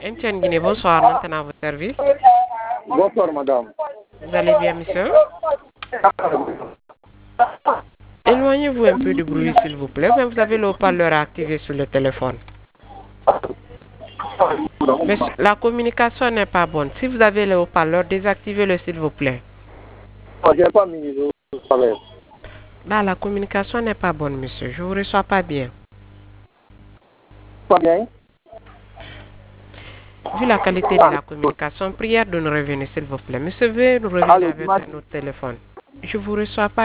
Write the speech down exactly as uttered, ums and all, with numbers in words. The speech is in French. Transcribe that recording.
Etienne Guinée, bonsoir, maintenant à votre service. Bonsoir, madame. Vous allez bien, monsieur? Éloignez-vous un peu du bruit, s'il vous plaît. Même vous avez le haut-parleur activé sur le téléphone. Mais la communication n'est pas bonne. Si vous avez le haut-parleur, désactivez-le, s'il vous plaît. Je n'ai pas mis le haut-parleur. Là, la communication n'est pas bonne, monsieur. Je ne vous reçois pas bien. Pas bien? Vu la qualité de la communication, prière de nous revenir, s'il vous plaît. Monsieur, veuillez nous revenir Allô, avec ma- un autre téléphone. Je vous reçois pas.